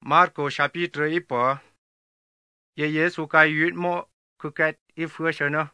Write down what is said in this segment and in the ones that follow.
Marco chapitre 1 ye Yesu ka yut mo kuket ifue shana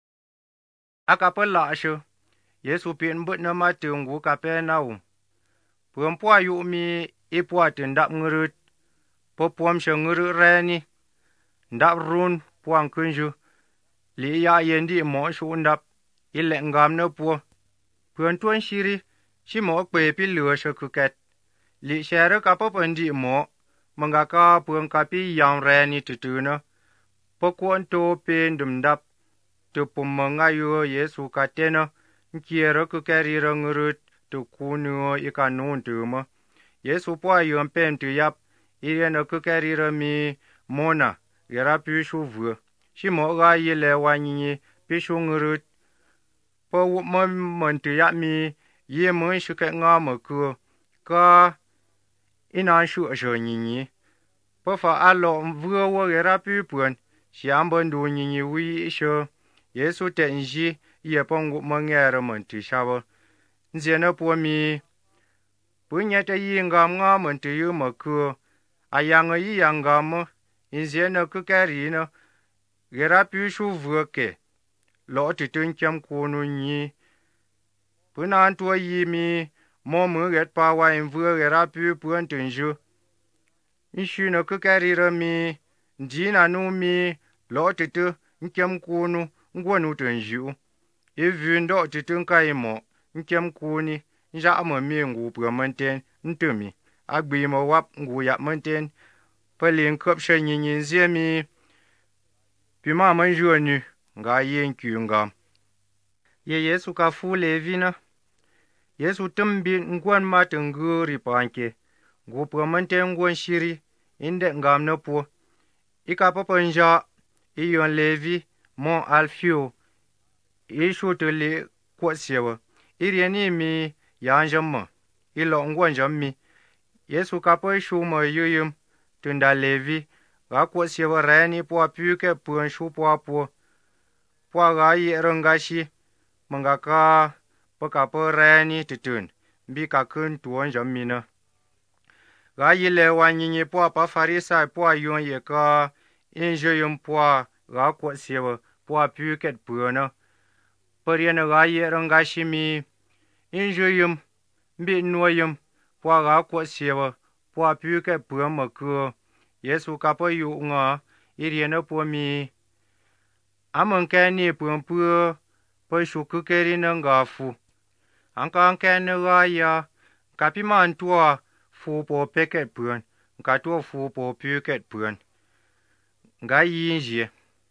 akapa la shu Yesu pin but na ma tungu ka pe nau puan pua yu mi ipua tindap ngurut popuam shanguru reni ndap run puang kunju li ya yendi mo shu ndap ile ngam no pu puan tuan shiri shi mo kwe pi lua shu kuket li shere ka popandi mo mangaka puang kapi yang reni tutuna pokuan to pen dumdap tu pumangayo Yesu katena nkiero kukeri rangurut tu kunu ikanun tuma Yesu po yom pen tu yap irena kukeri rami mona yara pishu vu shimo ga yele wanyi pishu ngurut po man tu yap mi ye mo shuke ngama ku ka ina shu shonyi po fa alo vu wo yara pi pun Siambon du nyinyi wi isho Yesu te nji ye pongu mangere manti shawo nzena po mi punya te yingam nga manti yu maku ayanga yi yangam nzena ku karina gera pi shu vuke lo ti tun kem kunu nyi punan to yi mi mo mu get pa wa in vu gera pi pun tunju nishu na ku karira mi Njina nu mi lo titu nkem kunu ngwonu tunju ivu ndo titu nkai mo nkem kuni nja mo mi ngu pu manten ntumi agbi mo wap ngu ya manten pelin kop shenyin zemi pima manju nu nga yin kyunga ye Yesu ka fu levina Yesu tumbi ngwan matungu ripanke ngu pu manten ngwan shiri inde ngam no pu Ika popanja iyon levi mon alfio ishu to le kwasyewa irieni mi yanjamma ilo ngwanjammi Yesu kapo ishu mo yuyum tunda levi ga kwasyewa reni po apyuke pun shu po ga yerangashi mangaka pakapo reni tutun bi ka kun tuon jammina ga yile wanyinyi po pa farisa po ayon ye ka inje yum po ga ko sewa po pyuket puna pariana ga ye rangashimi inje yum bi noyum po ga ko sewa po pyuket puma ku Yesu ka po yu nga iriena po mi amon ka ni pumpu po shuku keri nga fu anka kan ga ya kapiman tua fu po peket pun ka to fu po pyuket pun ga yinje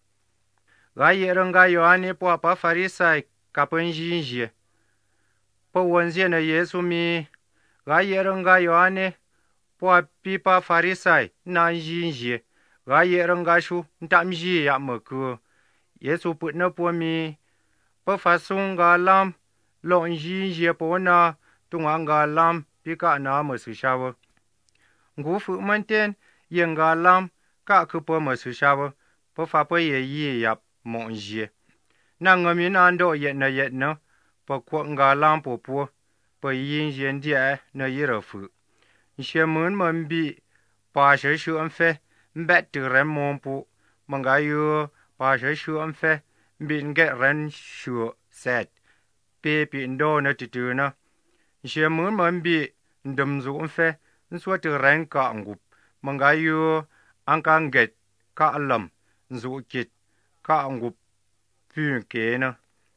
ga yeranga yohane po pa farisai ka pun yinje po wonje na Yesu mi ga yeranga yohane po pipa farisai na yinje ga yeranga shu ntamji ya maku Yesu put na po mi po fasunga lam lo yinje po na tunganga lam pika na masu shawo ngufu manten yenga lam ka kupo masu shawo po fa po ye yi yap monje na ngami na ndo ye na po ko nga lam po yin yen dia na yirafu shemun mambi pa she shu amfe mbet ren mompu mangayu pa she shu amfe bin ge ren shu set pe ndo na tituna shemun mambi ndumzu amfe nswa te ren ka ngup mangayu ankan get ka alam zu kit ka ngup pyu kena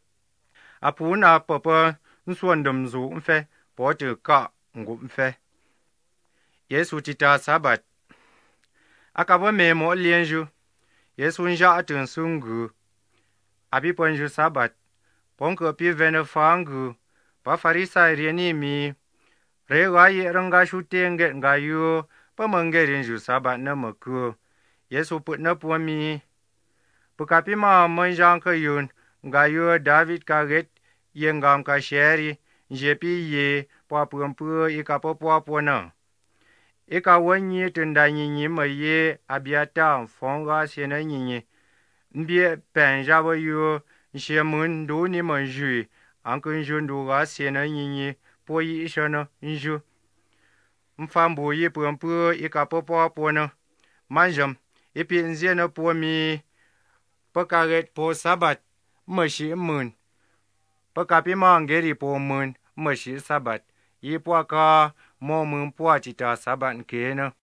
apuna papa nswa ndumzu amfe po te ka ngup amfe Yesu tita sabat akabo me mo lienju Yesu nja atun sungu abi ponju sabat ponko pi vene fangu pa farisa rieni mi rewa ye ranga shutenge ngayu pa mangerin ju sabat na maku Yesu put na puami pukapi ma manjang ka yun ngayu David ka get yengam ka sheri jepi ye pa pumpu ikapo na Ika wanyi tunda nyinyi ma ye abiata fonga sena nyinyi mbie penja ba yu shemun do ni manjui ankun jundu ga sena nyinyi po yi shana nju phàm bù y bùm bù y cả bò bò bùa nè man jầm y piên riêng nè bùa mi bò cà ghét bùa sa bát mờ sĩ mượn bò cà pi mang ghét y bùa mượn mờ sĩ sa bát y bùa cà mò mượn bùa chỉ trả sa bát kế nè